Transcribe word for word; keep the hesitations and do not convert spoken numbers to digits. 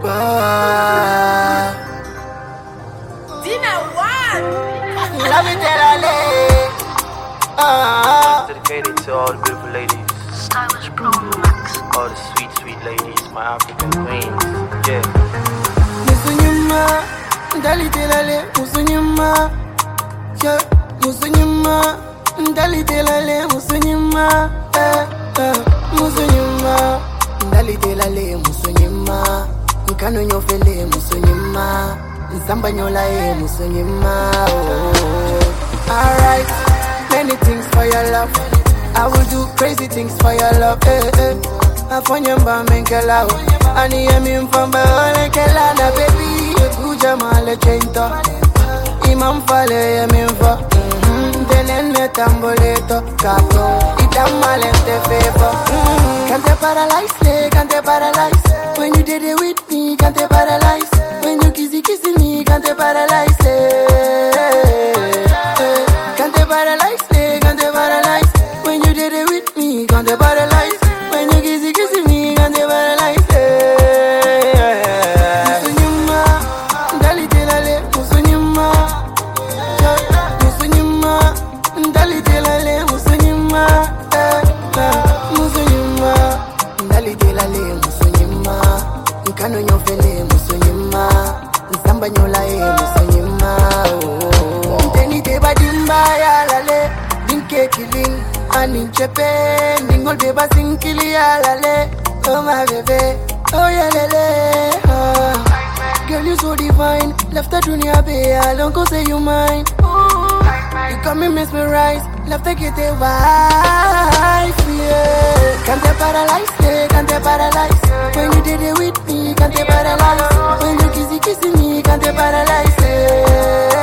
Dina what? Love it, Delale. Ah. Dedicated to all the beautiful ladies, Stylish Pro Max. all the sweet, sweet ladies, my African queens. Yeah. Musunyuma, Dali Delale, Musunyuma. Yeah, Musunyuma, Dali Delale, Musunyuma. Eh, eh, Musunyuma, Dali Delale, Musunyuma. Nkano nyofele, Musunyuma. Nzamba nyola e, Musunyuma. Oh, alright. Many things for your love. I will do crazy things for your love. Eh, eh. I find your mom and Kela. I need him from Baole Kela. Na baby, you Jamal Chento. Imam Fale, Yamin for. Tenene tamboleto. Capo. Itamalente favor. Can't they paralyze? Can't they paralyze? When you did it with me, can't they paralyze? When you kissy kissy me, can't they paralyze? Can't they paralyze? Can't they paralyze? When you did it with me, can't they paralyze? When you kissy kissy me, can't they paralyze? Musunyuma, Dali Delale, Musunyuma. Musunyuma, Dali Delale, Musunyuma. Musunyuma, Dali Delale, Musunyuma. Nkano nyofele, Musunyuma. Nsamba nyola e, Musunyuma. Nteni te badimba ya lale. Dinke killing, aninchepe. Ningol beba sinkili ya lale. Oh my baby, oh yeah lele. Oh. Girl you so divine, left the dunya be alone go say you mine. You got me mesmerized, left the get a wife, yeah. Can't they paralyze, yeah, can't they paralyze? When you did it with me, can't they paralyze? When you kissy kissy me, can't they paralyze, yeah.